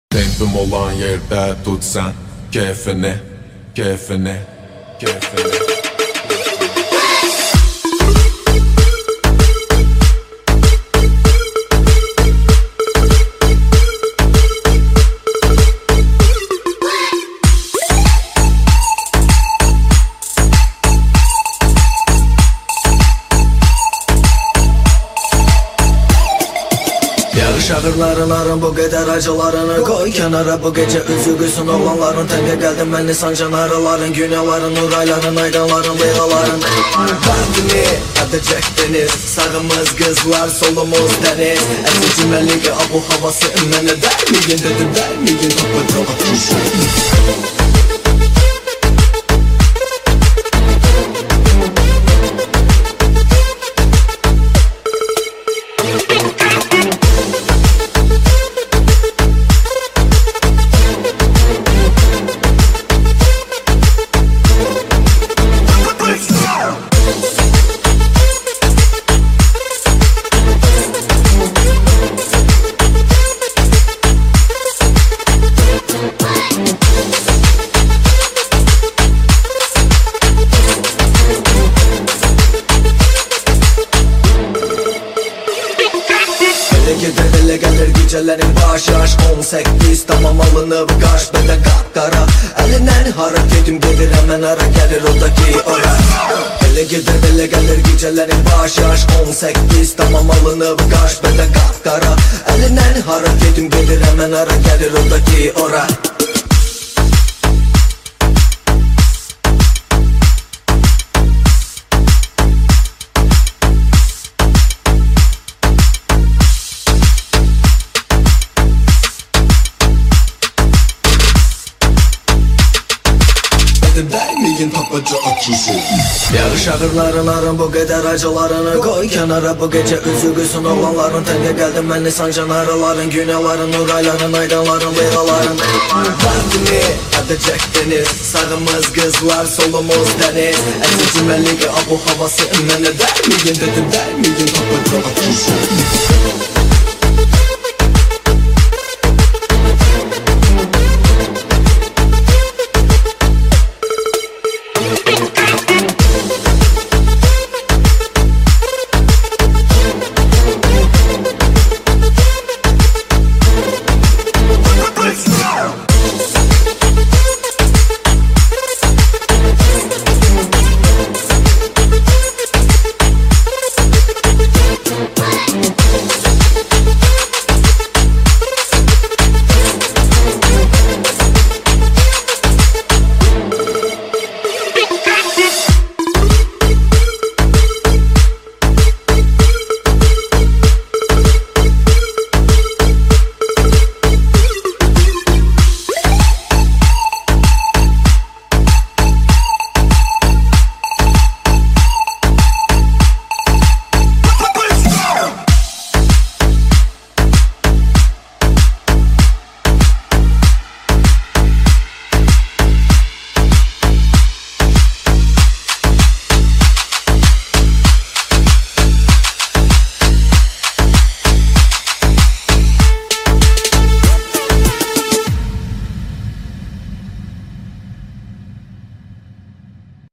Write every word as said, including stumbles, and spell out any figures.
Tempim olan yerde tut sen keyfini, keyfini, keyfini. Şağırlarınların bu kadar acılarını koy kenara. Bu gece üzülgüsün olanların tenge geldim ben Nisan canarıların, günahların, urayların, aydanların, liraların. Vaktini edecek deniz, sağımız kızlar, solumuz deniz. Eski cümleliği bu havası emmene der miyin dedim der miyin kapıda atışın. Gider gelir gecelerin baş yaş on sekiz tamam alınıp kaç bende kapkara. Elinden hareketim gelir hemen ara gelir oradaki ora. Ele gider ele gelir gecelerin baş yaş on sekiz tamam alınıp kaç bende kapkara. Elinden hareketim gelir hemen ara gelir oradaki ora. Dermeyin tapacı açısı. Yağış ağırlarınların bu kadar acılarını koy kenara. Bu gece üzülgüsün olanların tenge geldim ben Nisan canarıların, günahların, urayların, aydanların, liraların. Vaktini edecek deniz, sağımız kızlar, solumuz deniz. Eski cümleliği bu havası emmene der miyin dedim der miyin tapacı açısı.